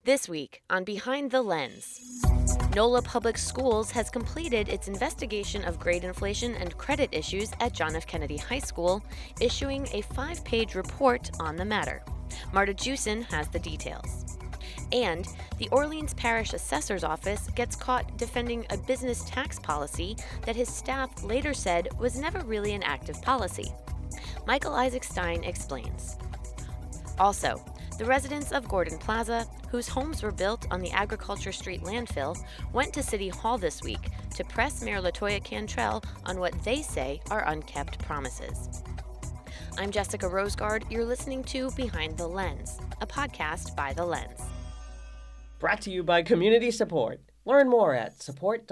This week on Behind the Lens, NOLA Public Schools has completed its investigation of grade inflation and credit issues at John F. Kennedy High School, issuing a 5-page report on the matter. Marta Jewson has the details. And the Orleans Parish Assessor's Office gets caught defending a business tax policy that his staff later said was never really an active policy. Michael Isaac Stein explains. Also, the residents of Gordon Plaza, whose homes were built on the Agriculture Street landfill, went to City Hall this week to press Mayor LaToya Cantrell on what they say are unkept promises. I'm Jessica Rosegard. You're listening to Behind the Lens, a podcast by The Lens. Brought to you by Community Support. Learn more at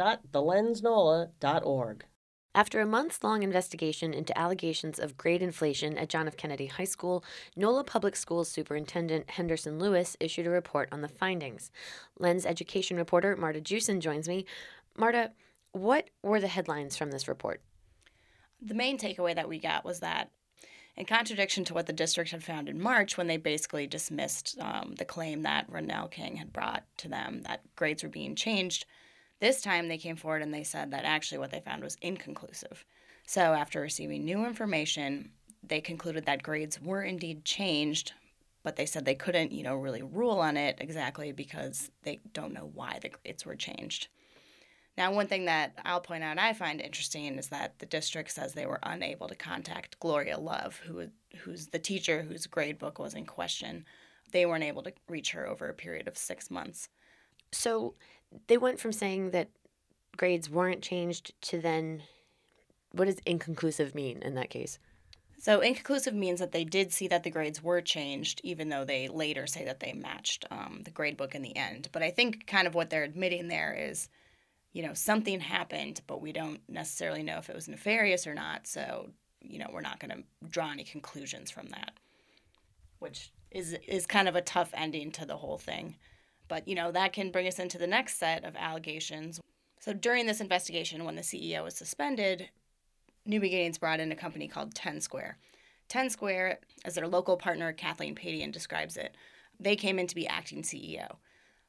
support.thelensnola.org. After a months-long investigation into allegations of grade inflation at John F. Kennedy High School, NOLA Public Schools Superintendent Henderson Lewis issued a report on the findings. Lens education reporter Marta Jewson joins me. Marta, what were the headlines from this report? The main takeaway that we got was that, in contradiction to what the district had found in March when they basically dismissed the claim that Ronell King had brought to them that grades were being changed, this time they came forward and they said that actually what they found was inconclusive. So after receiving new information, they concluded that grades were indeed changed, but they said they couldn't, really rule on it exactly because they don't know why the grades were changed. Now, one thing that I'll point out I find interesting is that the district says they were unable to contact Gloria Love, who's the teacher whose grade book was in question. They weren't able to reach her over a period of 6 months. So they went from saying that grades weren't changed to then, what does inconclusive mean in that case? So inconclusive means that they did see that the grades were changed, even though they later say that they matched the grade book in the end. But I think kind of what they're admitting there is, something happened, but we don't necessarily know if it was nefarious or not. So, we're not going to draw any conclusions from that, which is kind of a tough ending to the whole thing. But, that can bring us into the next set of allegations. So during this investigation, when the CEO was suspended, New Beginnings brought in a company called 10 Square. 10 Square, as their local partner, Kathleen Padian describes it, they came in to be acting CEO.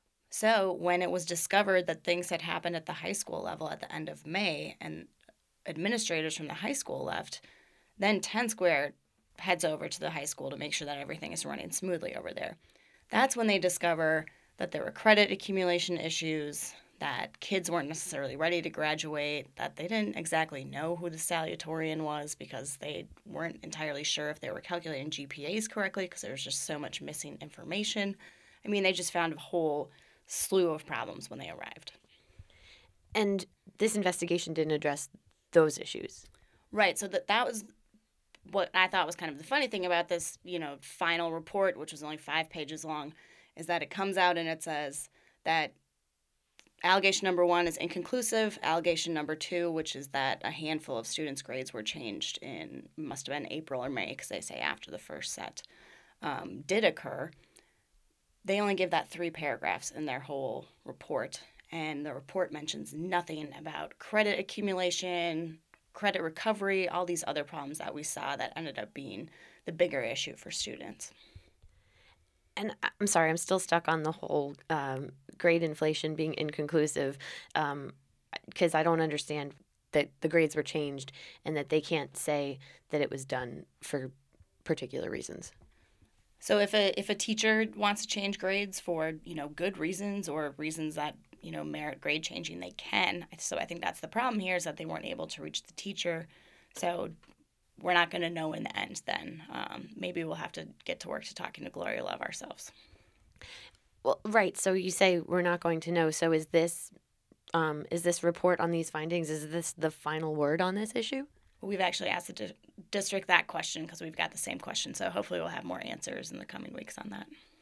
So when it was discovered that things had happened at the high school level at the end of May and administrators from the high school left, then 10 Square heads over to the high school to make sure that everything is running smoothly over there. That's when they discover that there were credit accumulation issues, that kids weren't necessarily ready to graduate, that they didn't exactly know who the salutatorian was because they weren't entirely sure if they were calculating GPAs correctly because there was just so much missing information. I mean, they just found a whole slew of problems when they arrived. And this investigation didn't address those issues. Right. So that was what I thought was kind of the funny thing about this, final report, which was only 5 pages long, is that it comes out and it says that allegation number 1 is inconclusive. Allegation number 2, which is that a handful of students' grades were changed must have been April or May, because they say after the first set did occur. They only give that 3 paragraphs in their whole report, and the report mentions nothing about credit accumulation, credit recovery, all these other problems that we saw that ended up being the bigger issue for students. And I'm sorry, I'm still stuck on the whole grade inflation being inconclusive because I don't understand that the grades were changed and that they can't say that it was done for particular reasons. So if a teacher wants to change grades for, good reasons or reasons that, merit grade changing, they can. So I think that's the problem here is that they weren't able to reach the teacher. So we're not going to know in the end then. Maybe we'll have to get to work to talking to Gloria Love ourselves. Well, right. So you say we're not going to know. So is this report on these findings, is this the final word on this issue? We've actually asked the district that question because we've got the same question. So hopefully we'll have more answers in the coming weeks on that.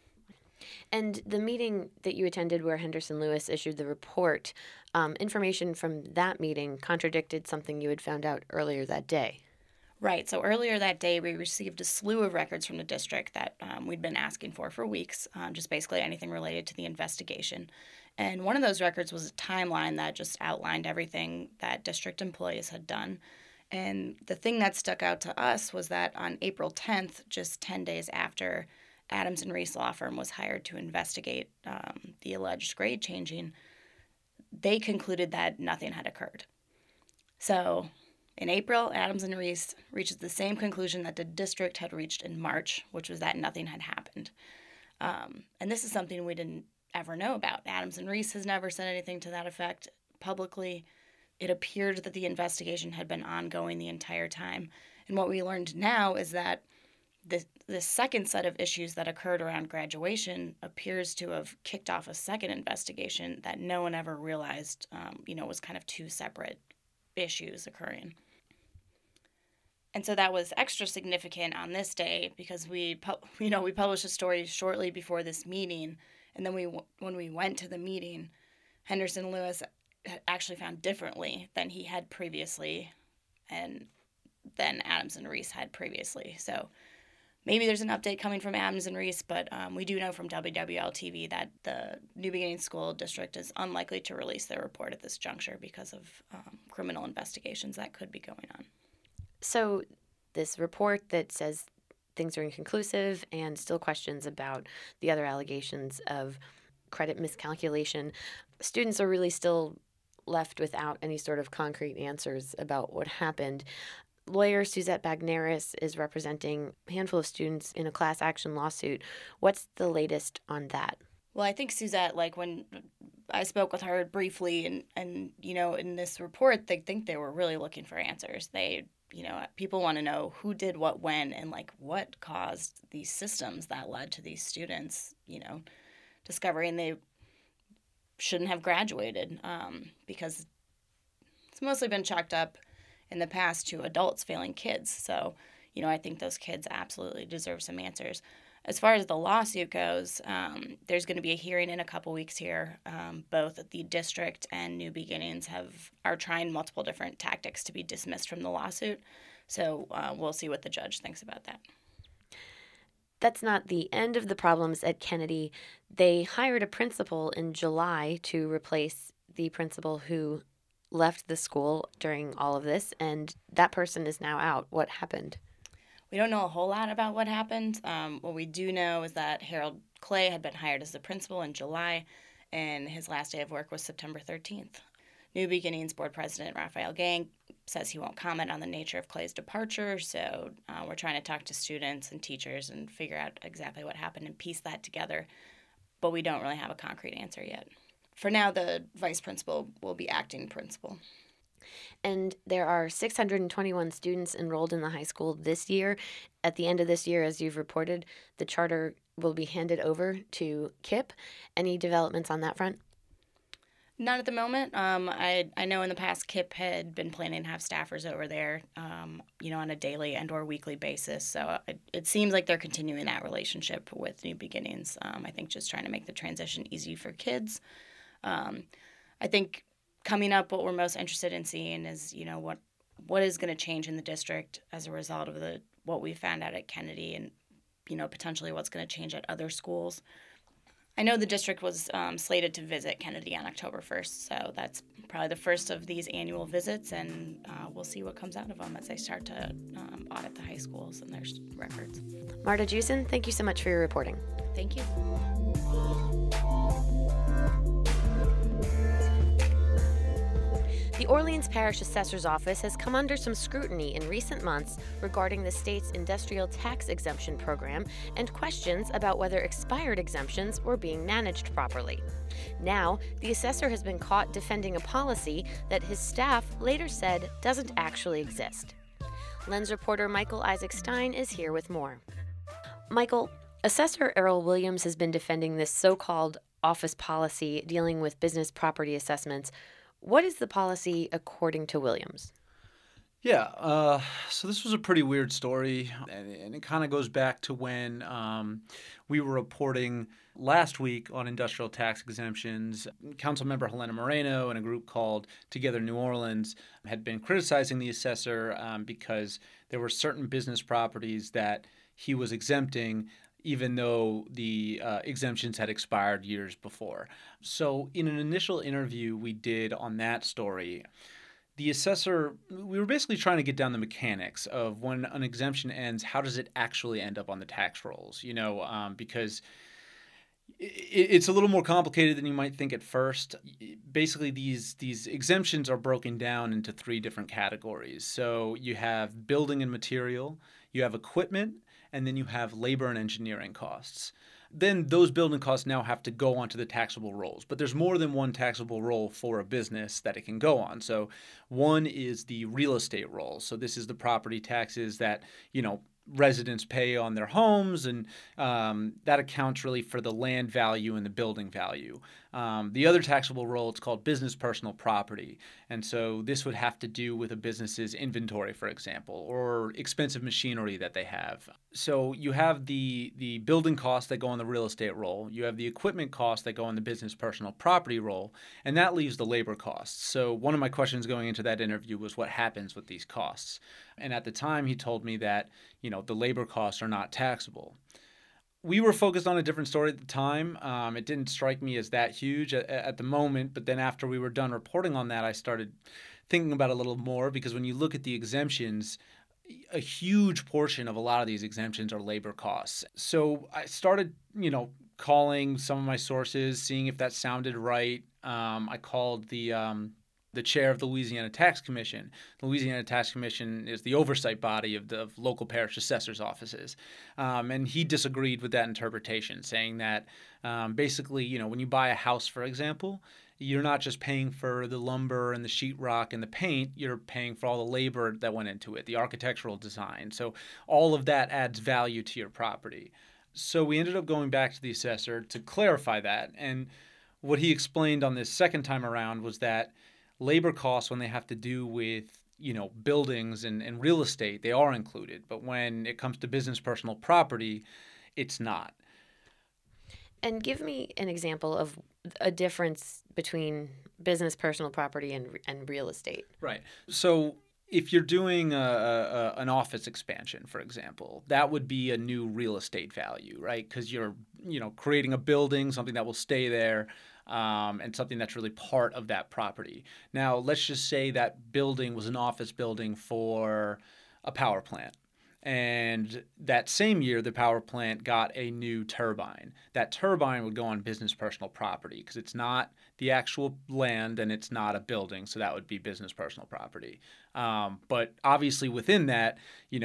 And the meeting that you attended where Henderson Lewis issued the report, information from that meeting contradicted something you had found out earlier that day. Right. So earlier that day, we received a slew of records from the district that we'd been asking for weeks, just basically anything related to the investigation. And one of those records was a timeline that just outlined everything that district employees had done. And the thing that stuck out to us was that on April 10th, just 10 days after Adams and Reese law firm was hired to investigate the alleged grade changing, they concluded that nothing had occurred. So in April, Adams and Reese reaches the same conclusion that the district had reached in March, which was that nothing had happened. And this is something we didn't ever know about. Adams and Reese has never said anything to that effect publicly. It appeared that the investigation had been ongoing the entire time. And what we learned now is that the second set of issues that occurred around graduation appears to have kicked off a second investigation that no one ever realized, was kind of two separate issues occurring. And so that was extra significant on this day because we published a story shortly before this meeting, and then when we went to the meeting, Henderson Lewis had actually found differently than he had previously, and than Adams and Reese had previously. So maybe there's an update coming from Adams and Reese, but we do know from WWL-TV that the New Beginnings School District is unlikely to release their report at this juncture because of criminal investigations that could be going on. So this report that says things are inconclusive and still questions about the other allegations of credit miscalculation, students are really still left without any sort of concrete answers about what happened. Lawyer Suzette Bagneris is representing a handful of students in a class action lawsuit. What's the latest on that? Well, I think Suzette, when I spoke with her briefly and in this report, they think they were really looking for answers. People want to know who did what when and what caused these systems that led to these students, discovering they shouldn't have graduated because it's mostly been chalked up in the past to adults failing kids. So, I think those kids absolutely deserve some answers. As far as the lawsuit goes, there's going to be a hearing in a couple weeks here. Both the district and New Beginnings are trying multiple different tactics to be dismissed from the lawsuit. So we'll see what the judge thinks about that. That's not the end of the problems at Kennedy. They hired a principal in July to replace the principal who left the school during all of this, and that person is now out. What happened? We don't know a whole lot about what happened. What we do know is that Harold Clay had been hired as the principal in July, and his last day of work was September 13th. New Beginnings Board President Raphael Gang says he won't comment on the nature of Clay's departure, so we're trying to talk to students and teachers and figure out exactly what happened and piece that together, but we don't really have a concrete answer yet. For now, the vice principal will be acting principal. And there are 621 students enrolled in the high school this year. At the end of this year, as you've reported, the charter will be handed over to KIPP. Any developments on that front? Not at the moment. I know in the past KIPP had been planning to have staffers over there, on a daily and or weekly basis. So it seems like they're continuing that relationship with New Beginnings. I think just trying to make the transition easy for kids. I think coming up, what we're most interested in seeing is, what is going to change in the district as a result of what we found out at Kennedy and, potentially what's going to change at other schools. I know the district was slated to visit Kennedy on October 1st, so that's probably the first of these annual visits, and we'll see what comes out of them as they start to audit the high schools and their records. Marta Jewson, thank you so much for your reporting. Thank you. The Orleans Parish Assessor's Office has come under some scrutiny in recent months regarding the state's industrial tax exemption program and questions about whether expired exemptions were being managed properly. Now, the assessor has been caught defending a policy that his staff later said doesn't actually exist. Lens reporter Michael Isaac Stein is here with more. Michael, Assessor Earl Williams has been defending this so-called office policy dealing with business property assessments. What is the policy according to Williams? Yeah, so this was a pretty weird story, and it kind of goes back to when we were reporting last week on industrial tax exemptions. Councilmember Helena Moreno and a group called Together New Orleans had been criticizing the assessor because there were certain business properties that he was exempting even though the exemptions had expired years before. So in an initial interview we did on that story, the assessor, we were basically trying to get down the mechanics of when an exemption ends, how does it actually end up on the tax rolls? Because it's a little more complicated than you might think at first. Basically, these exemptions are broken down into three different categories. So you have building and material, you have equipment, and then you have labor and engineering costs. Then those building costs now have to go onto the taxable rolls. But there's more than one taxable roll for a business that it can go on. So one is the real estate roll. So this is the property taxes that, residents pay on their homes, and that accounts really for the land value and the building value. The other taxable roll, it's called business personal property. And so this would have to do with a business's inventory, for example, or expensive machinery that they have. So you have the building costs that go on the real estate roll. You have the equipment costs that go on the business personal property roll, and that leaves the labor costs. So one of my questions going into that interview was what happens with these costs. And at the time, he told me that, the labor costs are not taxable. We were focused on a different story at the time. It didn't strike me as that huge at the moment, but then after we were done reporting on that, I started thinking about it a little more, because when you look at the exemptions, a huge portion of a lot of these exemptions are labor costs. So I started, calling some of my sources, seeing if that sounded right. I called the chair of the Louisiana Tax Commission. The Louisiana Tax Commission is the oversight body of the local parish assessors' offices. And he disagreed with that interpretation, saying that basically, when you buy a house, for example, you're not just paying for the lumber and the sheetrock and the paint, you're paying for all the labor that went into it, the architectural design. So all of that adds value to your property. So we ended up going back to the assessor to clarify that. And what he explained on this second time around was that labor costs, when they have to do with, buildings and real estate, they are included. But when it comes to business personal property, it's not. And give me an example of a difference between business personal property and real estate. Right. So if you're doing an office expansion, for example, that would be a new real estate value, right? Because you're, creating a building, something that will stay there, and something that's really part of that property. Now, let's just say that building was an office building for a power plant. And that same year, the power plant got a new turbine. That turbine would go on business personal property because it's not the actual land and it's not a building. So that would be business personal property. But obviously within that,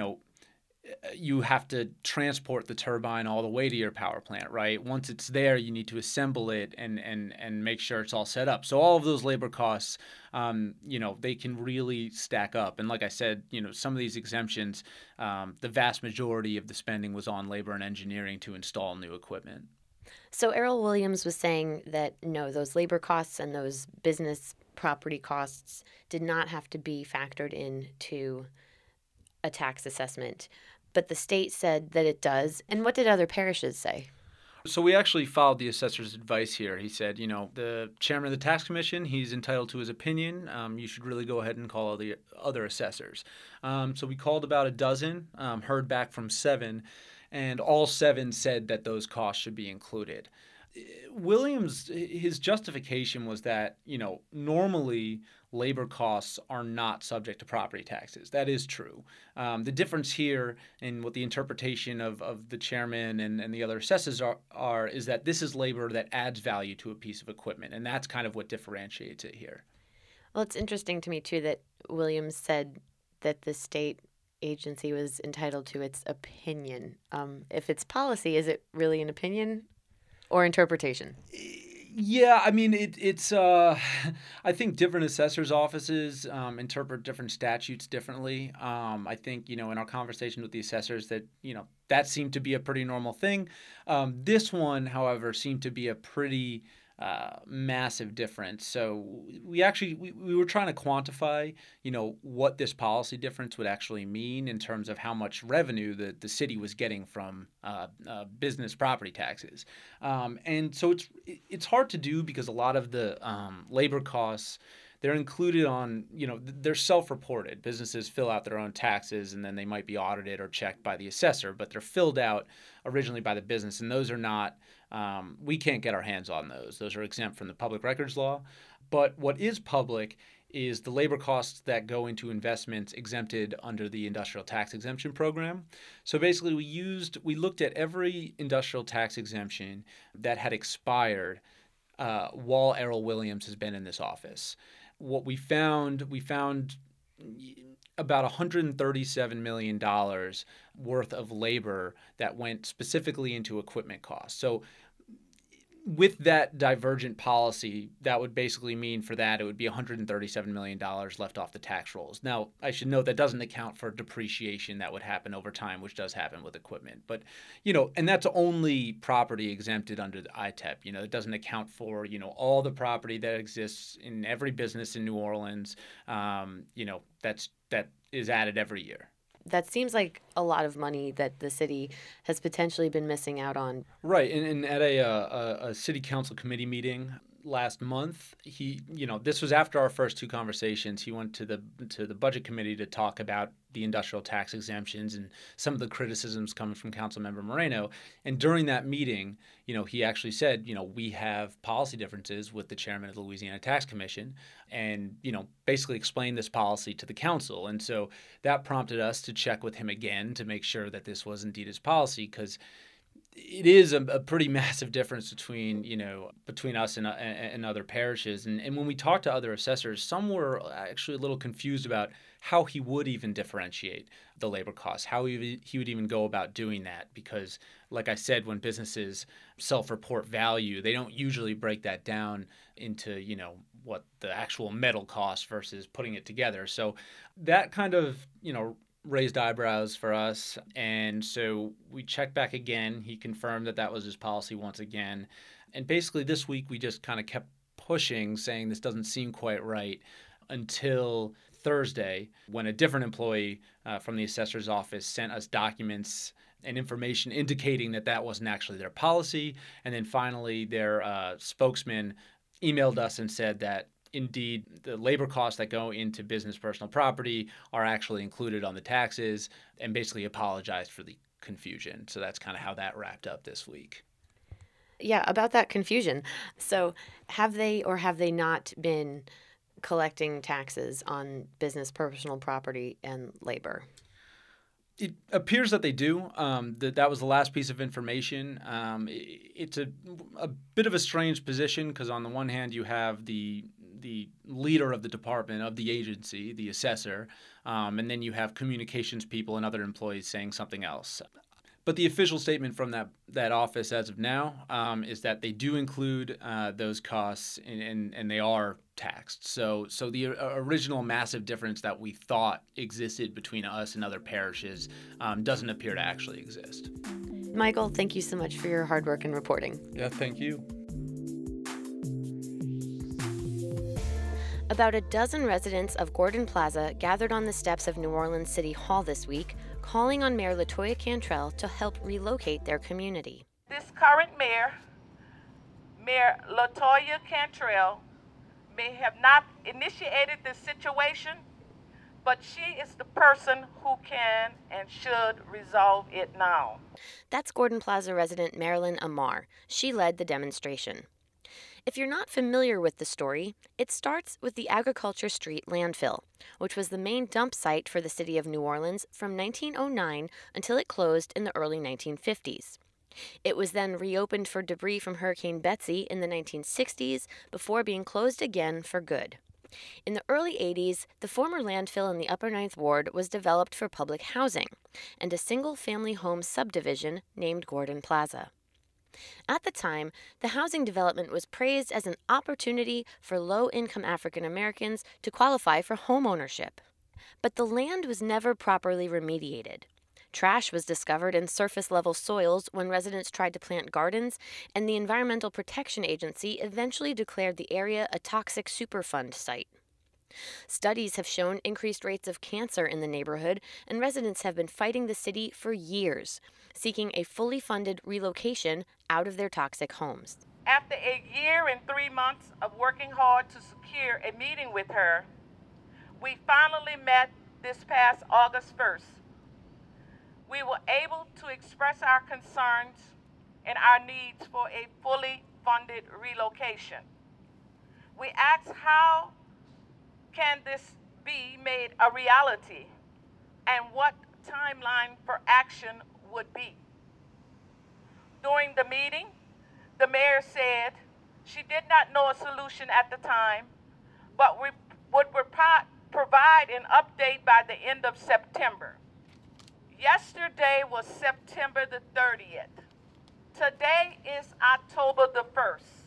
you have to transport the turbine all the way to your power plant, right? Once it's there, you need to assemble it and make sure it's all set up. So all of those labor costs, they can really stack up. And like I said, some of these exemptions, the vast majority of the spending was on labor and engineering to install new equipment. So Errol Williams was saying that, no, those labor costs and those business property costs did not have to be factored into a tax assessment, but the state said that it does. And what did other parishes say? So we actually followed the assessor's advice here. He said, the chairman of the tax commission, he's entitled to his opinion. You should really go ahead and call the other assessors. So we called about a dozen, heard back from 7, and all 7 said that those costs should be included. Williams, his justification was that, normally labor costs are not subject to property taxes. That is true. The difference here in what the interpretation of the chairman and the other assessors are is that this is labor that adds value to a piece of equipment, and that's kind of what differentiates it here. Well, it's interesting to me, too, that Williams said that the state agency was entitled to its opinion. If it's policy, is it really an opinion or interpretation? Yeah, I mean, it's. I think different assessors' offices interpret different statutes differently. I think, in our conversation with the assessors that seemed to be a pretty normal thing. This one, however, seemed to be a pretty massive difference. So we were trying to quantify, what this policy difference would actually mean in terms of how much revenue the city was getting from business property taxes. And so it's hard to do because a lot of the labor costs, they're included on, they're self-reported. Businesses fill out their own taxes and then they might be audited or checked by the assessor, but they're filled out originally by the business, and those are not, we can't get our hands on those. Those are exempt from the public records law. But what is public is the labor costs that go into investments exempted under the industrial tax exemption program. So basically we looked at every industrial tax exemption that had expired while Errol Williams has been in this office. What we found about $137 million worth of labor that went specifically into equipment costs. So with that divergent policy, that would basically mean for that it would be $137 million left off the tax rolls. Now, I should note that doesn't account for depreciation that would happen over time, which does happen with equipment. But, and that's only property exempted under the ITEP. It doesn't account for, all the property that exists in every business in New Orleans, that is added every year. That seems like a lot of money that the city has potentially been missing out on. Right, and at a city council committee meeting last month, this was after our first two conversations. He went to the budget committee to talk about the industrial tax exemptions and some of the criticisms coming from Councilmember Moreno. And during that meeting, he actually said, we have policy differences with the chairman of the Louisiana Tax Commission, and basically explained this policy to the council. And so that prompted us to check with him again to make sure that this was indeed his policy, because it is a pretty massive difference between us and other parishes. And when we talked to other assessors, some were actually a little confused about how he would even differentiate the labor costs, how he would even go about doing that. Because, like I said, when businesses self-report value, they don't usually break that down into, what the actual metal cost versus putting it together. So that kind of, raised eyebrows for us. And so we checked back again. He confirmed that was his policy once again. And basically this week we just kind of kept pushing, saying this doesn't seem quite right, until Thursday, when a different employee from the assessor's office sent us documents and information indicating that wasn't actually their policy. And then finally their spokesman emailed us and said that indeed the labor costs that go into business personal property are actually included on the taxes, and basically apologized for the confusion. So that's kind of how that wrapped up this week. Yeah, about that confusion. So have they or have they not been collecting taxes on business personal property and labor? It appears that they do. That was the last piece of information. It's a bit of a strange position, because on the one hand you have the leader of the department, of the agency, the assessor, and then you have communications people and other employees saying something else. But the official statement from that office as of now is that they do include those costs, and they are taxed. So the original massive difference that we thought existed between us and other parishes doesn't appear to actually exist. Michael, thank you so much for your hard work in reporting. Yeah, thank you. About a dozen residents of Gordon Plaza gathered on the steps of New Orleans City Hall this week, calling on Mayor LaToya Cantrell to help relocate their community. This current mayor, Mayor LaToya Cantrell, may have not initiated this situation, but she is the person who can and should resolve it now. That's Gordon Plaza resident Marilyn Amar. She led the demonstration. If you're not familiar with the story, it starts with the Agriculture Street landfill, which was the main dump site for the city of New Orleans from 1909 until it closed in the early 1950s. It was then reopened for debris from Hurricane Betsy in the 1960s before being closed again for good. In the early 80s, the former landfill in the Upper Ninth Ward was developed for public housing and a single-family home subdivision named Gordon Plaza. At the time, the housing development was praised as an opportunity for low-income African Americans to qualify for home ownership. But the land was never properly remediated. Trash was discovered in surface-level soils when residents tried to plant gardens, and the Environmental Protection Agency eventually declared the area a toxic Superfund site. Studies have shown increased rates of cancer in the neighborhood, and residents have been fighting the city for years, seeking a fully funded relocation out of their toxic homes. After a year and 3 months of working hard to secure a meeting with her, we finally met this past August 1st. We were able to express our concerns and our needs for a fully funded relocation. We asked how can this be made a reality, and what timeline for action would be? During the meeting, the mayor said she did not know a solution at the time, but would provide an update by the end of September. Yesterday was September the 30th. Today is October the 1st.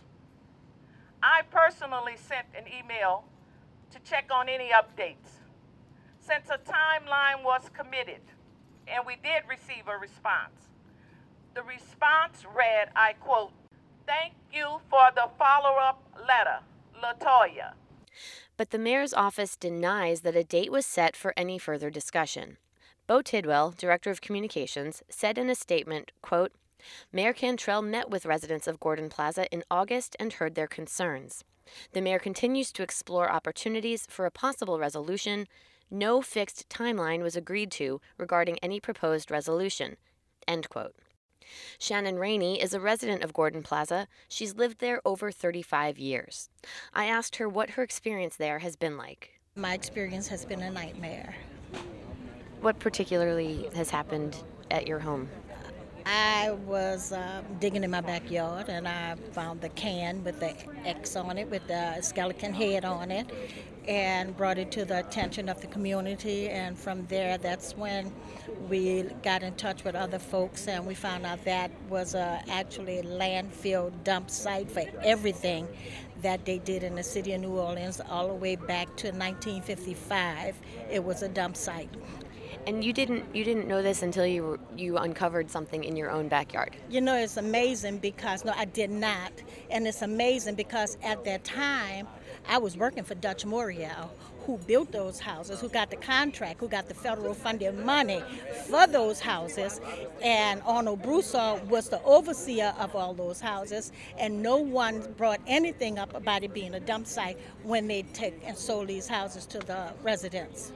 I personally sent an email to check on any updates. Since a timeline was committed, and we did receive a response. The response read, I quote, "Thank you for the follow-up letter, LaToya." But the mayor's office denies that a date was set for any further discussion. Bo Tidwell, Director of Communications, said in a statement, quote, "Mayor Cantrell met with residents of Gordon Plaza in August and heard their concerns. The mayor continues to explore opportunities for a possible resolution. No fixed timeline was agreed to regarding any proposed resolution." End quote. Shannon Rainey is a resident of Gordon Plaza. She's lived there over 35 years. I asked her what her experience there has been like. My experience has been a nightmare. What particularly has happened at your home? I was digging in my backyard and I found the can with the X on it, with the skeleton head on it, and brought it to the attention of the community. And from there, that's when we got in touch with other folks, and we found out that was actually a landfill dump site for everything that they did in the city of New Orleans all the way back to 1955. It was a dump site. And you didn't know this until you uncovered something in your own backyard. You know, it's amazing because, no, I did not. And it's amazing because at that time, I was working for Dutch Morial, who built those houses, who got the contract, who got the federal funded money for those houses. And Arnold Broussard was the overseer of all those houses. And no one brought anything up about it being a dump site when they took and sold these houses to the residents.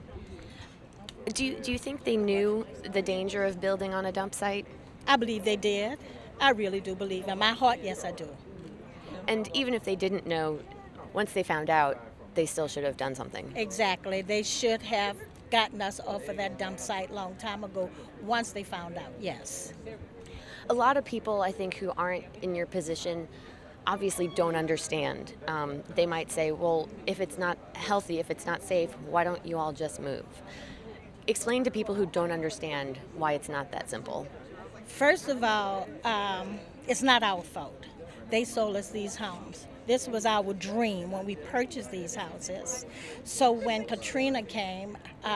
Do you think they knew the danger of building on a dump site? I believe they did. I really do believe. In my heart, yes, I do. And even if they didn't know, once they found out, they still should have done something. Exactly. They should have gotten us off of that dump site a long time ago once they found out, yes. A lot of people, I think, who aren't in your position obviously don't understand. They might say, well, if it's not healthy, if it's not safe, why don't you all just move? Explain to people who don't understand why it's not that simple. First of all, it's not our fault. They sold us these homes. This was our dream when we purchased these houses. So when Katrina came,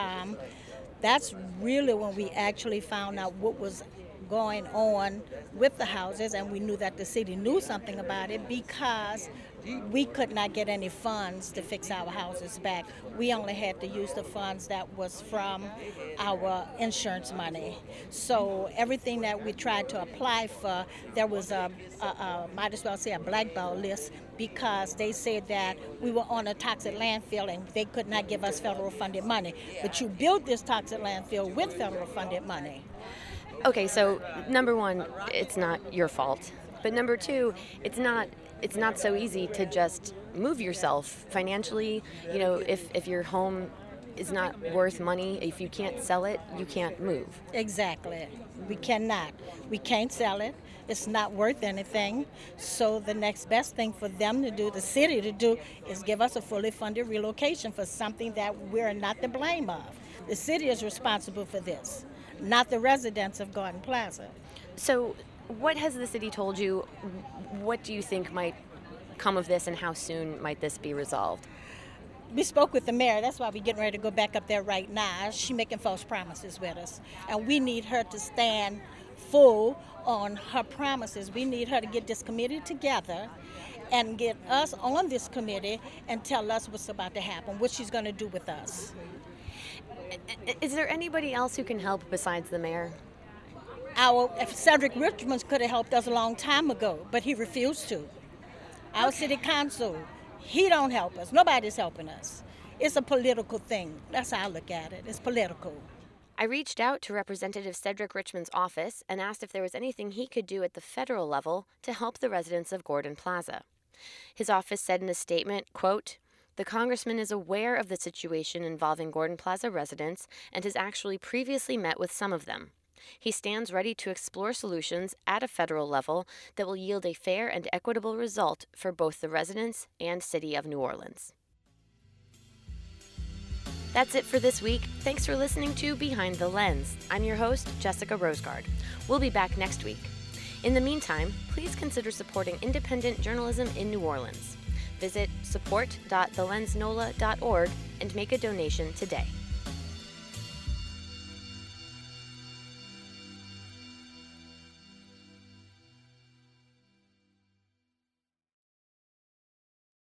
that's really when we actually found out what was going on with the houses, and we knew that the city knew something about it because we could not get any funds to fix our houses back. We only had to use the funds that was from our insurance money. So everything that we tried to apply for, there was might as well say a blackball list, because they said that we were on a toxic landfill and they could not give us federal funded money. But you built this toxic landfill with federal funded money. Okay, so number one, it's not your fault. But number two, it's not so easy to just move yourself financially. You know, if your home is not worth money, if you can't sell it, you can't move. Exactly. We cannot. We can't sell it. It's not worth anything. So the next best thing for them to do, the city to do, is give us a fully funded relocation for something that we're not to blame of. The city is responsible for this, not the residents of Gordon Plaza. So what has the city told you? What do you think might come of this, and how soon might this be resolved? We spoke with the mayor. That's why we're getting ready to go back up there right now. She's making false promises with us. And we need her to stand full on her promises. We need her to get this committee together and get us on this committee and tell us what's about to happen, what she's going to do with us. Is there anybody else who can help besides the mayor? Cedric Richmond could have helped us a long time ago, but he refused to. Our city council, he don't help us. Nobody's helping us. It's a political thing. That's how I look at it. It's political. I reached out to Representative Cedric Richmond's office and asked if there was anything he could do at the federal level to help the residents of Gordon Plaza. His office said in a statement, quote, The congressman is aware of the situation involving Gordon Plaza residents and has actually previously met with some of them. He stands ready to explore solutions at a federal level that will yield a fair and equitable result for both the residents and City of New Orleans. That's it for this week. Thanks for listening to Behind the Lens. I'm your host, Jessica Rosegard. We'll be back next week. In the meantime, please consider supporting independent journalism in New Orleans. Visit support.thelensnola.org and make a donation today.